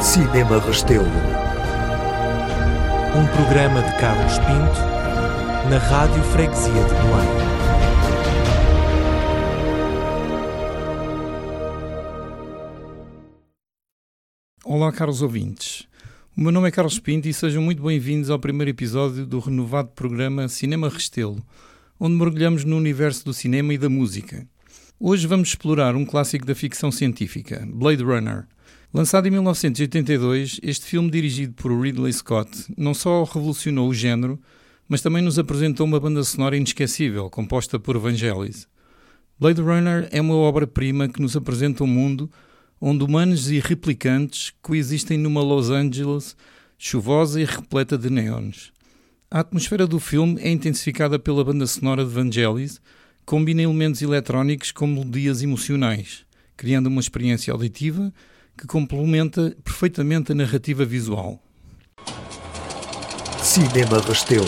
Cinema Restelo. Um programa de Carlos Pinto, na Rádio Freguesia de Belém. Olá, caros ouvintes. O meu nome é Carlos Pinto e sejam muito bem-vindos ao primeiro episódio do renovado programa Cinema Restelo, onde mergulhamos no universo do cinema e da música. Hoje vamos explorar um clássico da ficção científica, Blade Runner. Lançado em 1982, este filme dirigido por Ridley Scott não só revolucionou o género, mas também nos apresentou uma banda sonora inesquecível, composta por Vangelis. Blade Runner é uma obra-prima que nos apresenta um mundo onde humanos e replicantes coexistem numa Los Angeles chuvosa e repleta de neons. A atmosfera do filme é intensificada pela banda sonora de Vangelis, que combina elementos eletrónicos com melodias emocionais, criando uma experiência auditiva que complementa perfeitamente a narrativa visual. Cinema Restelo.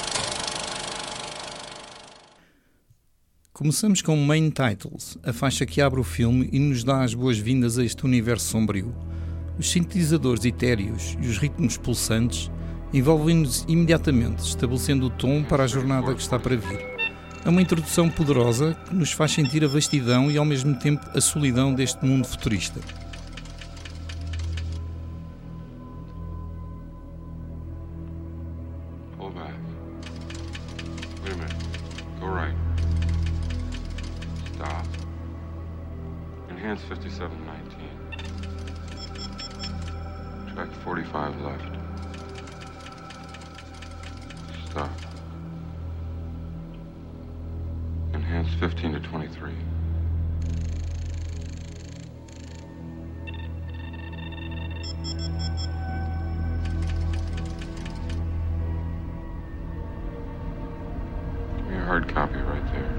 Começamos com Main Titles, a faixa que abre o filme e nos dá as boas-vindas a este universo sombrio. Os sintetizadores etéreos e os ritmos pulsantes envolvem-nos imediatamente, estabelecendo o tom para a jornada que está para vir. É uma introdução poderosa que nos faz sentir a vastidão e ao mesmo tempo a solidão deste mundo futurista. Pull back. Wait a minute. Go right. Stop. Enhance 5719. Track 45 left. Stop. Enhance 15 to 23. Give me a hard copy right there.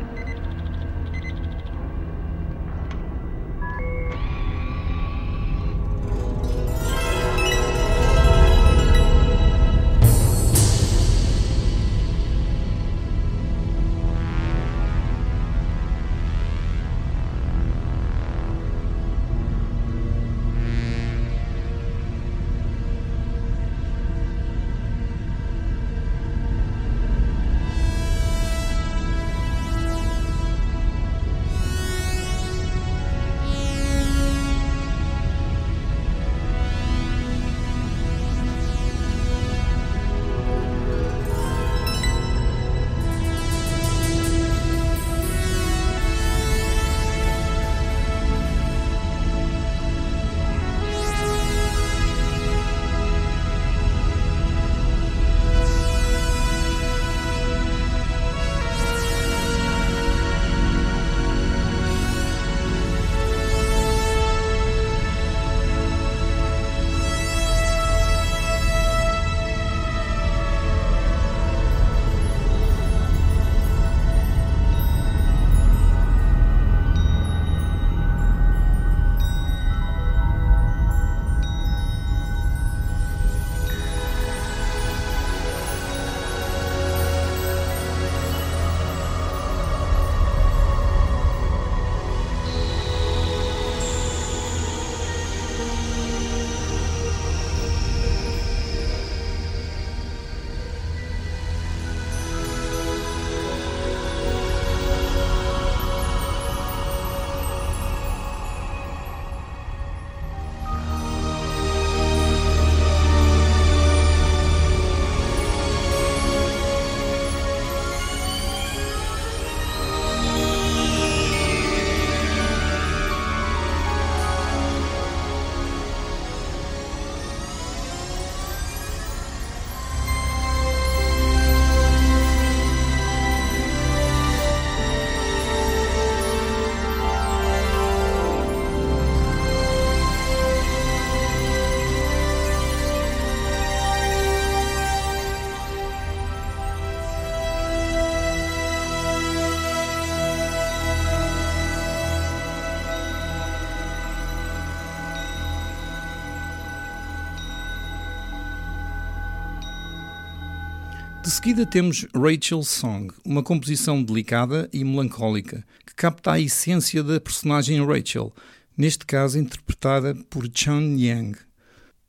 De seguida temos Rachel's Song, uma composição delicada e melancólica, que capta a essência da personagem Rachel, neste caso interpretada por Chun Yang.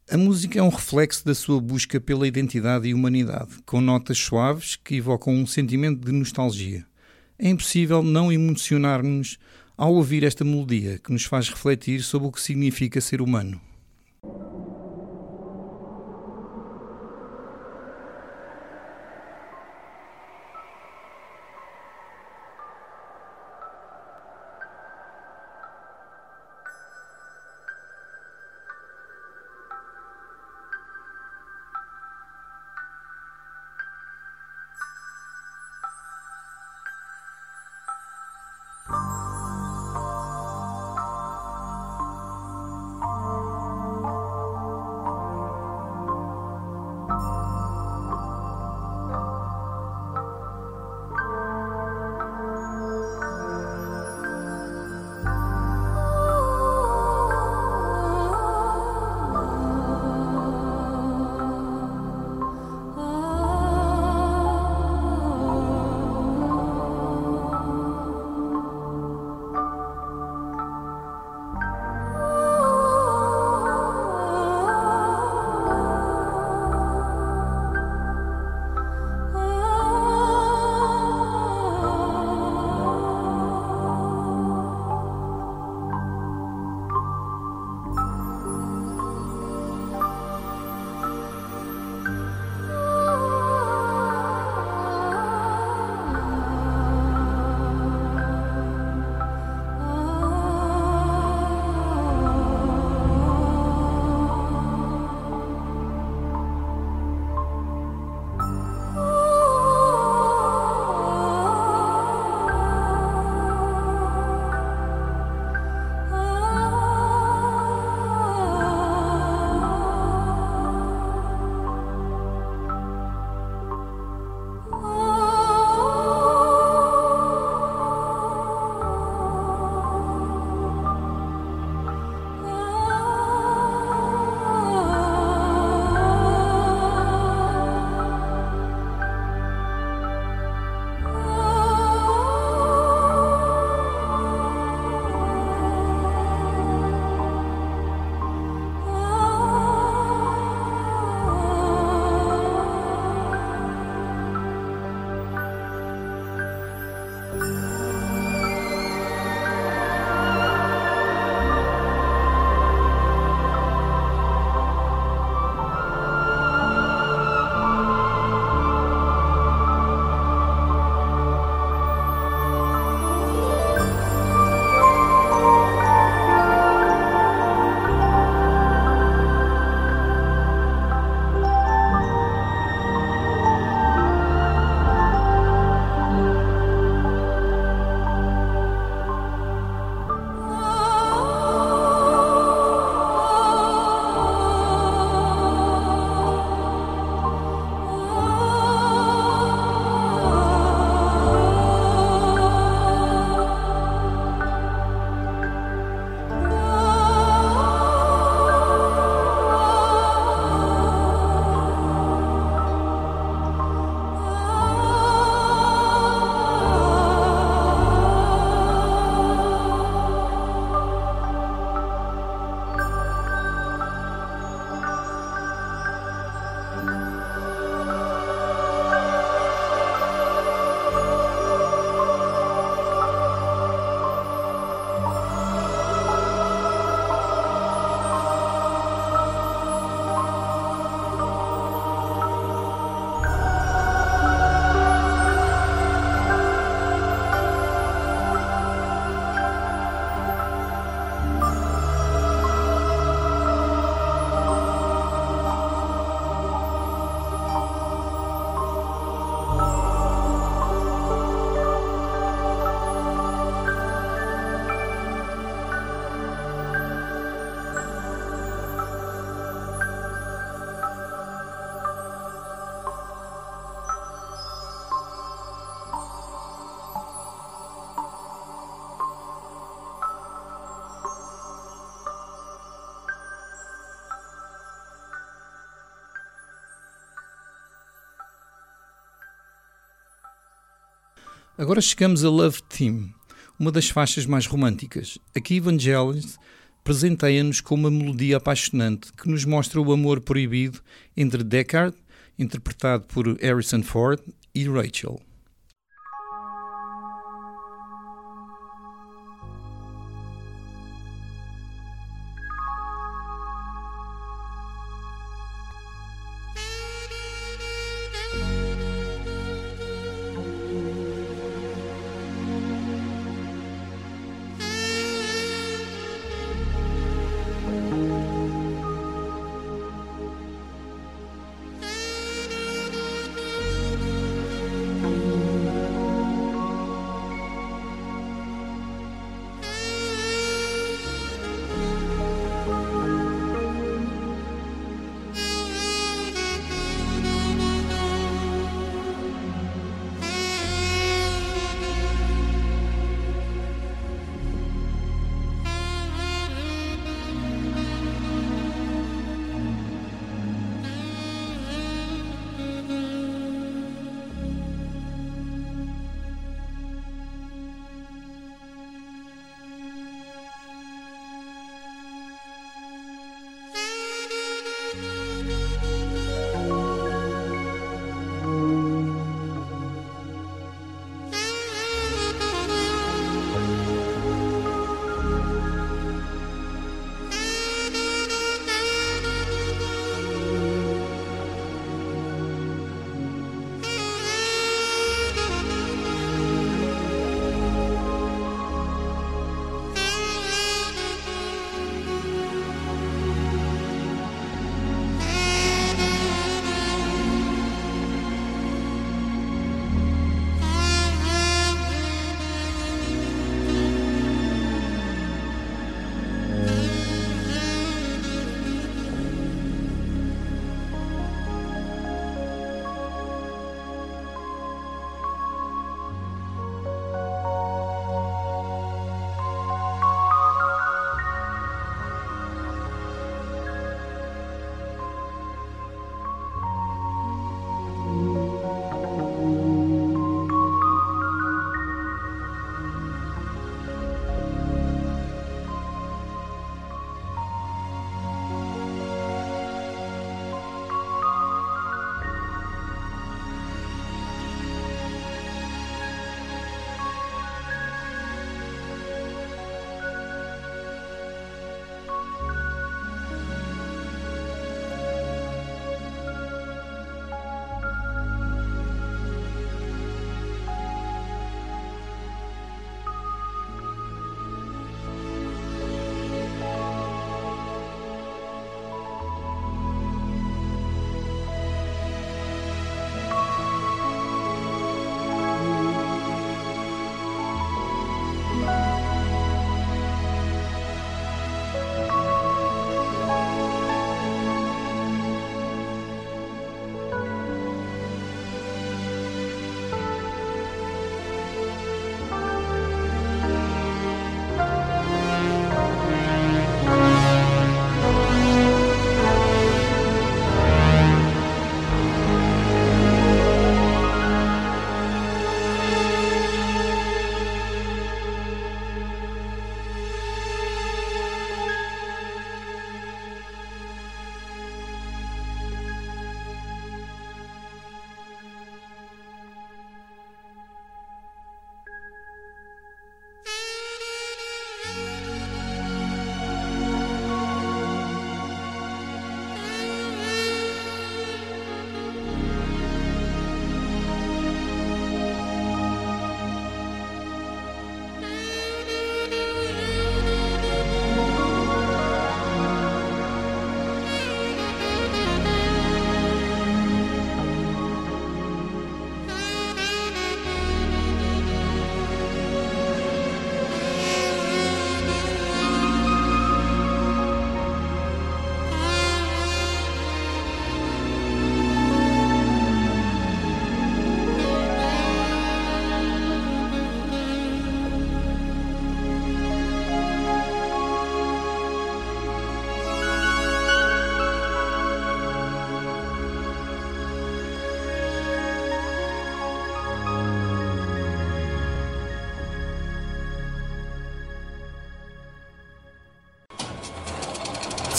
A música é um reflexo da sua busca pela identidade e humanidade, com notas suaves que evocam um sentimento de nostalgia. É impossível não emocionar-nos ao ouvir esta melodia, que nos faz refletir sobre o que significa ser humano. Agora chegamos a Love Theme, uma das faixas mais românticas. Aqui Vangelis presenteia-nos com uma melodia apaixonante que nos mostra o amor proibido entre Deckard, interpretado por Harrison Ford, e Rachel.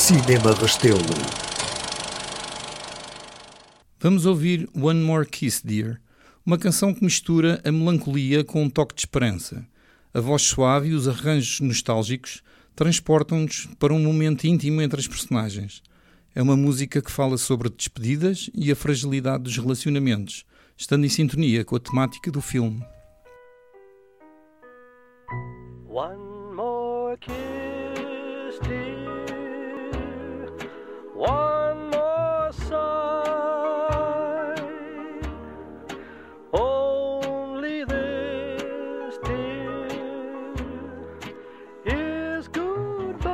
Cinema Restelo. Vamos ouvir One More Kiss, Dear, uma canção que mistura a melancolia com um toque de esperança. A voz suave e os arranjos nostálgicos transportam-nos para um momento íntimo entre as personagens. É uma música que fala sobre despedidas e a fragilidade dos relacionamentos, estando em sintonia com a temática do filme. One more kiss, dear. One more sigh. Only this, dear, is goodbye.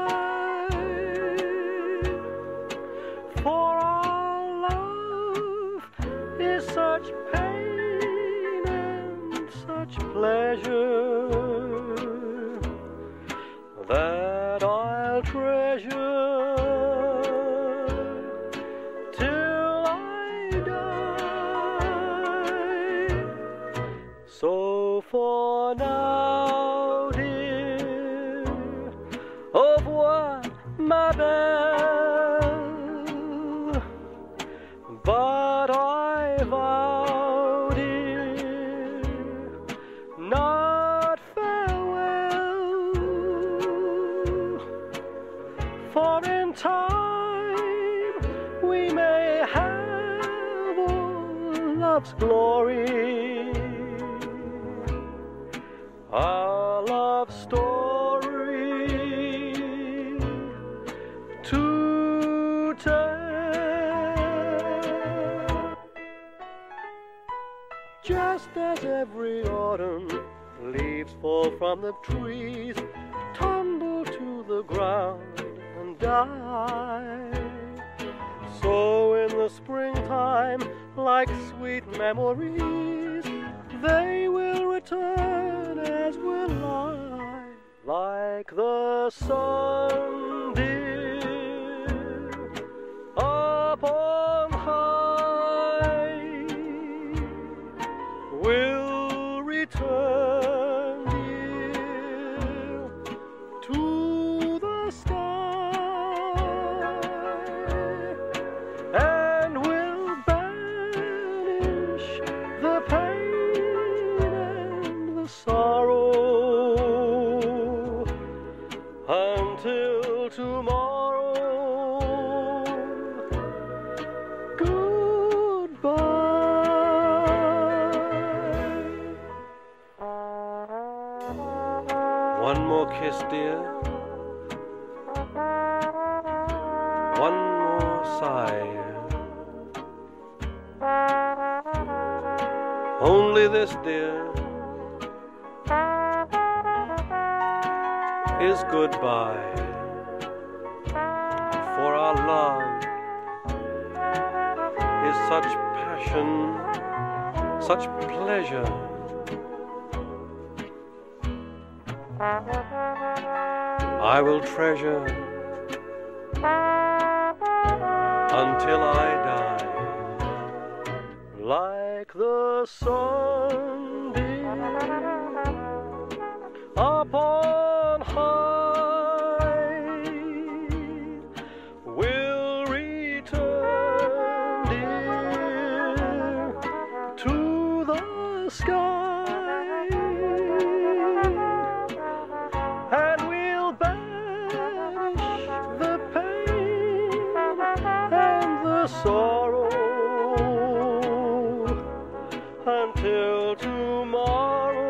For our love is such pain and such pleasure that I'll treasure till I die. So for now, dear, au revoir, ma belle. But I vow, dear, not farewell. For in time we may have all love's glory, our love story to tell. Just as every autumn leaves fall from the trees, tumble to the ground and die, so in the springtime, like sweet memories, they will return as will I, like the sun, dear, up on high, will return, dear, to the sky, and will banish the pain and the sorrow until tomorrow. Goodbye. One more kiss, dear. One more sigh. Only this, dear, is goodbye. For our love is such passion, such pleasure. I will treasure until I die, like the sun, dear, upon high, will return, dear, to the sky, and will banish the pain and the sorrow until tomorrow.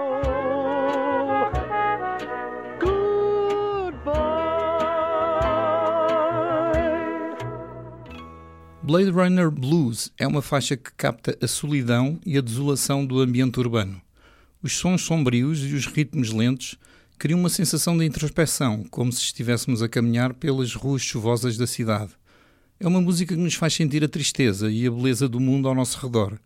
Goodbye. Blade Runner Blues é uma faixa que capta a solidão e a desolação do ambiente urbano. Os sons sombrios e os ritmos lentos criam uma sensação de introspecção, como se estivéssemos a caminhar pelas ruas chuvosas da cidade. É uma música que nos faz sentir a tristeza e a beleza do mundo ao nosso redor.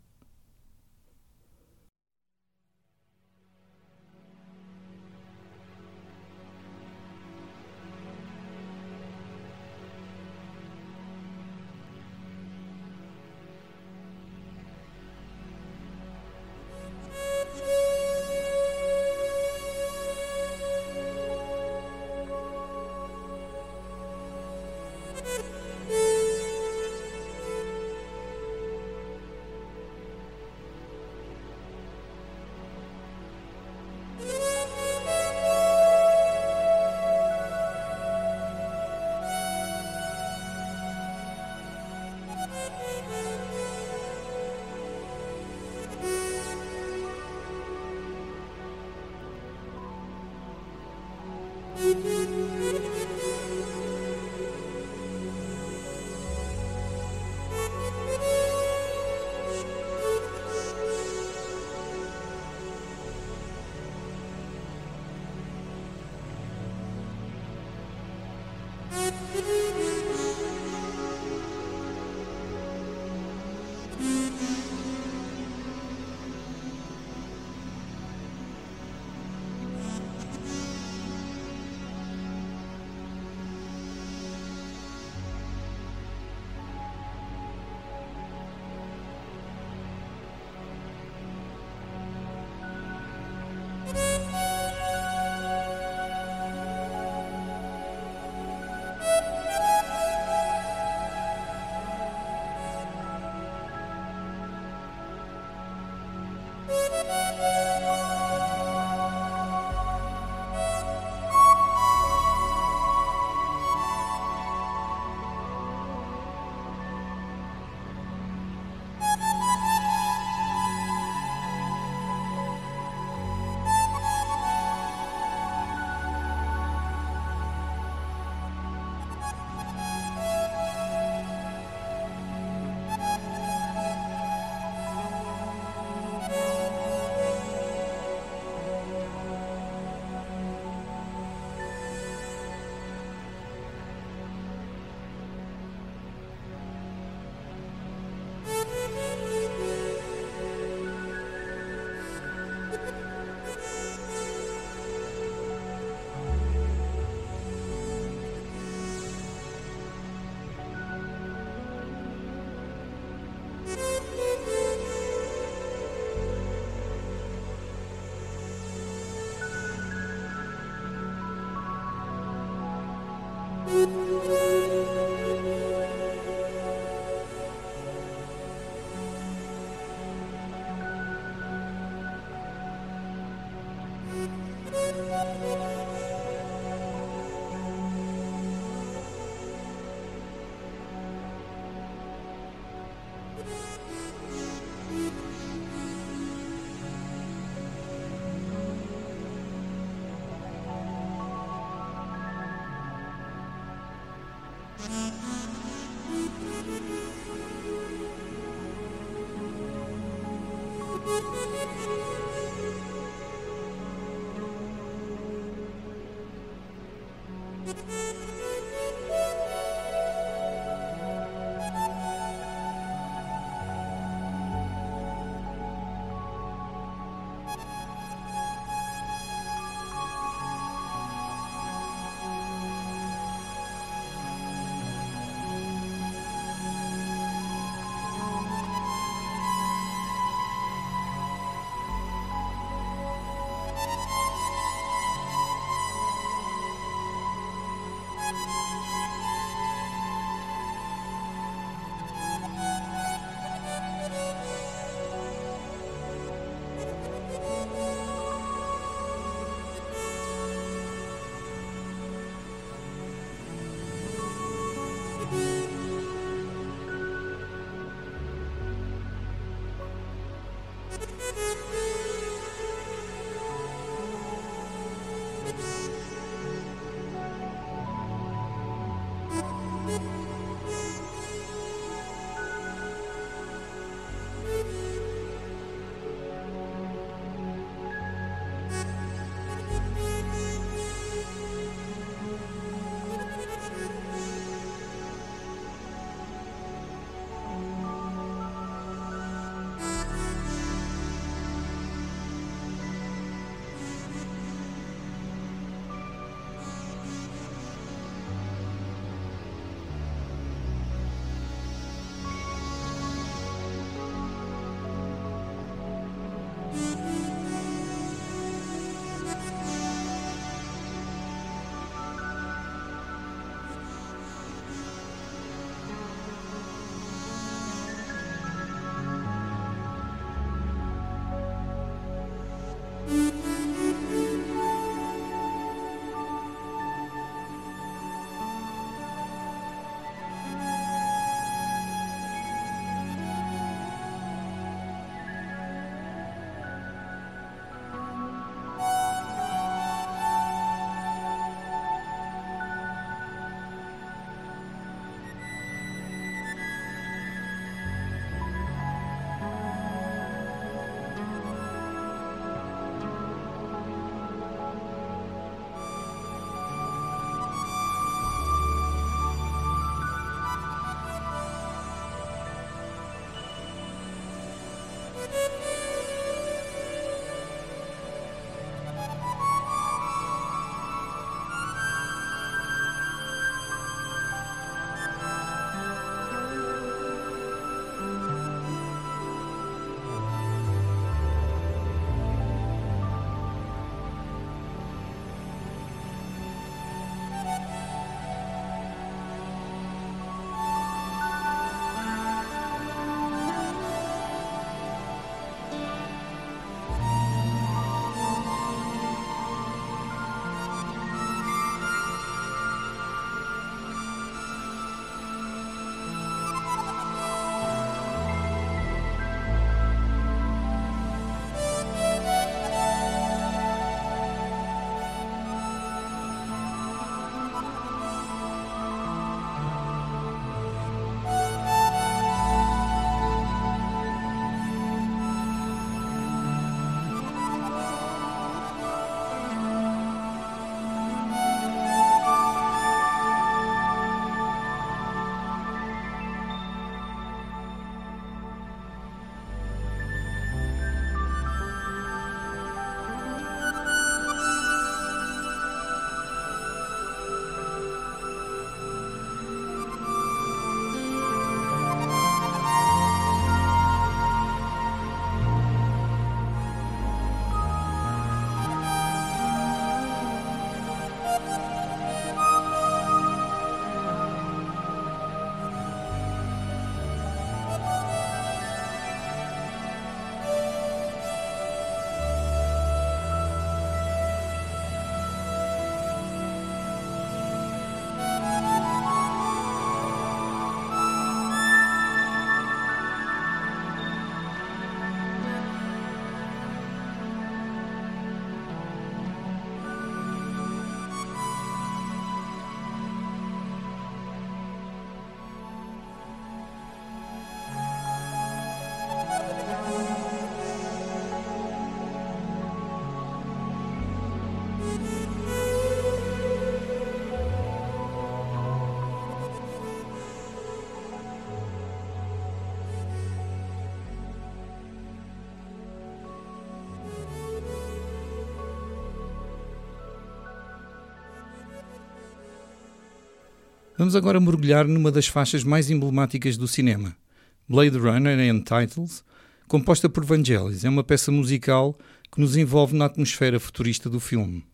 Vamos agora mergulhar numa das faixas mais emblemáticas do cinema, Blade Runner Untitled, composta por Vangelis. É uma peça musical que nos envolve na atmosfera futurista do filme.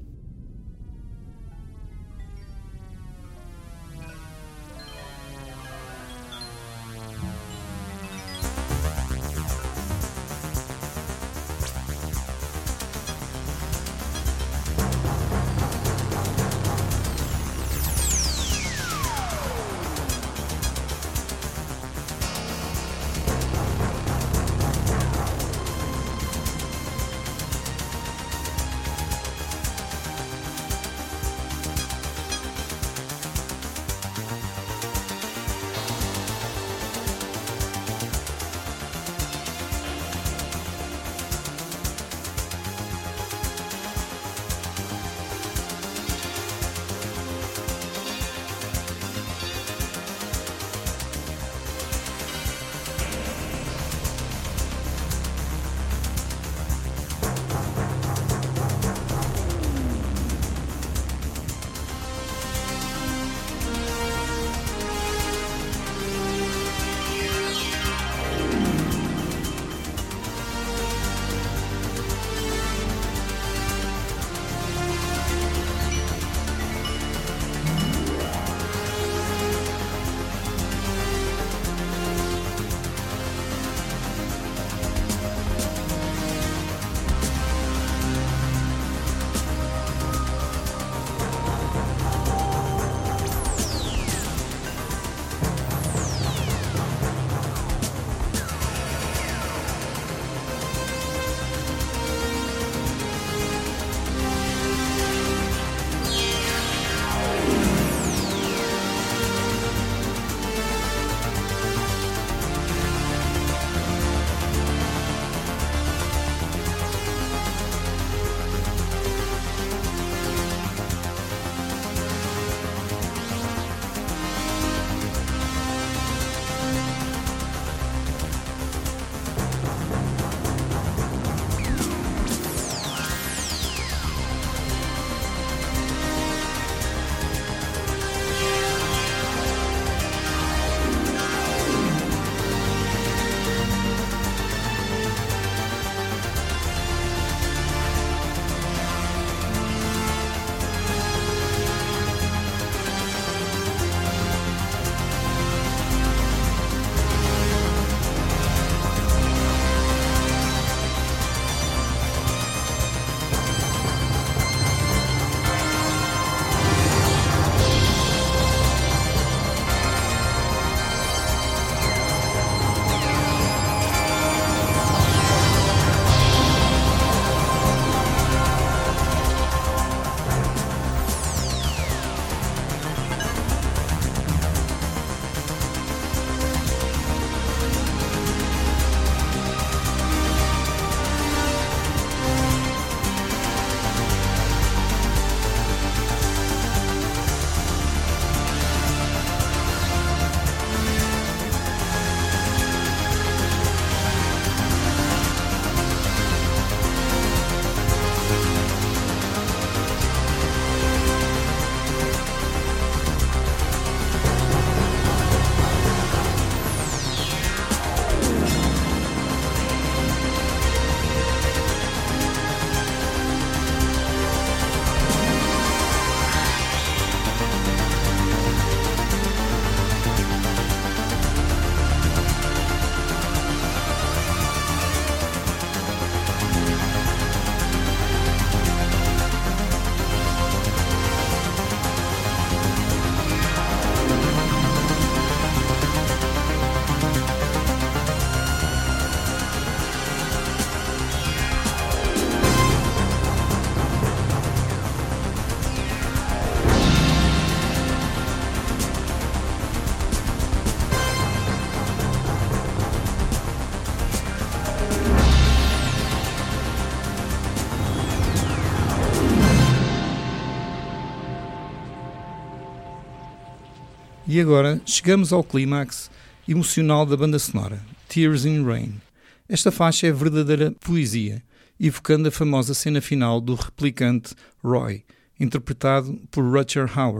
E agora chegamos ao clímax emocional da banda sonora, Tears in Rain. Esta faixa é verdadeira poesia, evocando a famosa cena final do replicante Roy, interpretado por Rutger Hauer,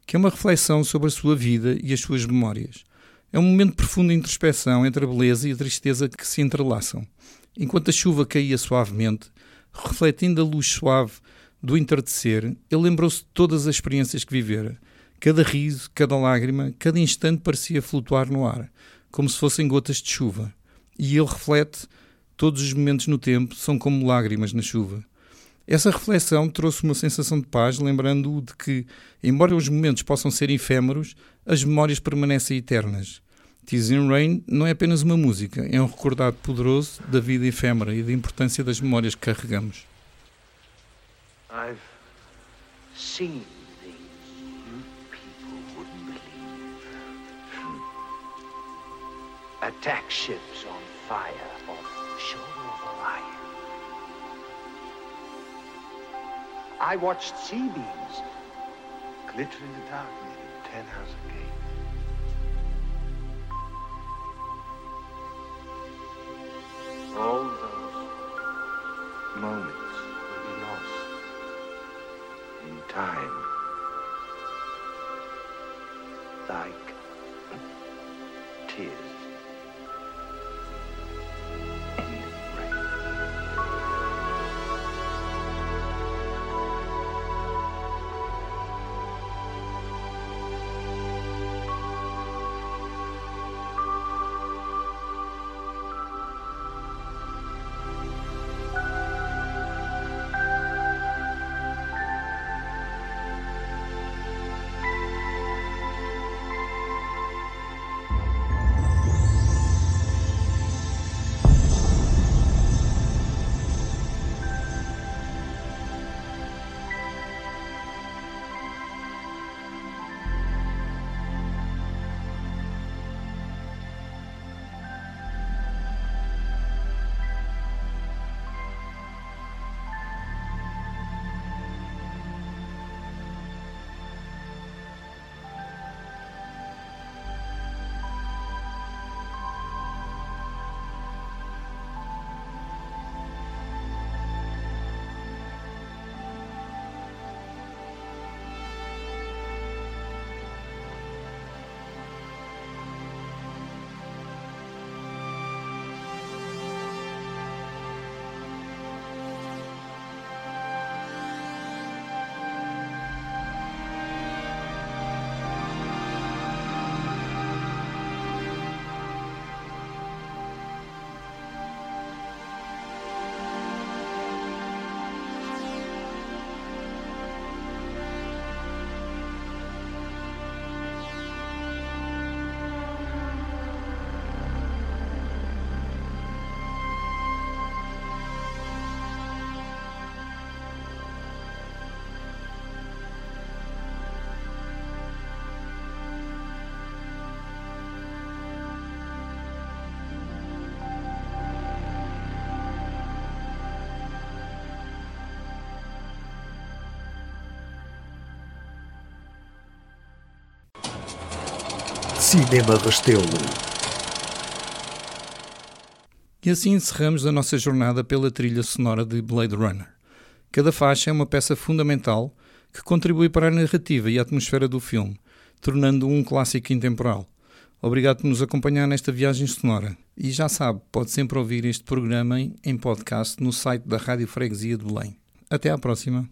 que é uma reflexão sobre a sua vida e as suas memórias. É um momento profundo de introspecção entre a beleza e a tristeza que se entrelaçam. Enquanto a chuva caía suavemente, refletindo a luz suave do entardecer, ele lembrou-se de todas as experiências que vivera. Cada riso, cada lágrima, cada instante parecia flutuar no ar, como se fossem gotas de chuva. E ele reflete: todos os momentos no tempo são como lágrimas na chuva. Essa reflexão trouxe uma sensação de paz, lembrando-o de que, embora os momentos possam ser efêmeros, as memórias permanecem eternas. Tears in Rain não é apenas uma música, é um recordado poderoso da vida efêmera e da importância das memórias que carregamos. I've seen things you people wouldn't believe. Attack ships on fire off the shore of Orion. I watched sea beams glitter in the dark near 10 House Gate. All those moments will be lost in time, like tears in rain. Cinema Restelo. E assim encerramos a nossa jornada pela trilha sonora de Blade Runner. Cada faixa é uma peça fundamental que contribui para a narrativa e a atmosfera do filme, tornando-o um clássico intemporal. Obrigado por nos acompanhar nesta viagem sonora. E já sabe, pode sempre ouvir este programa em podcast no site da Rádio Freguesia de Belém. Até à próxima.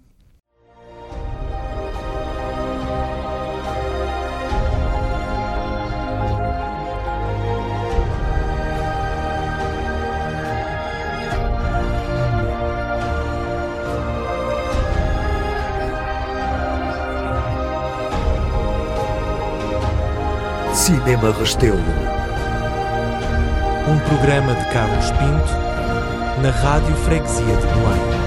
Cinema Restelo. Um programa de Carlos Pinto na Rádio Freguesia de Belém.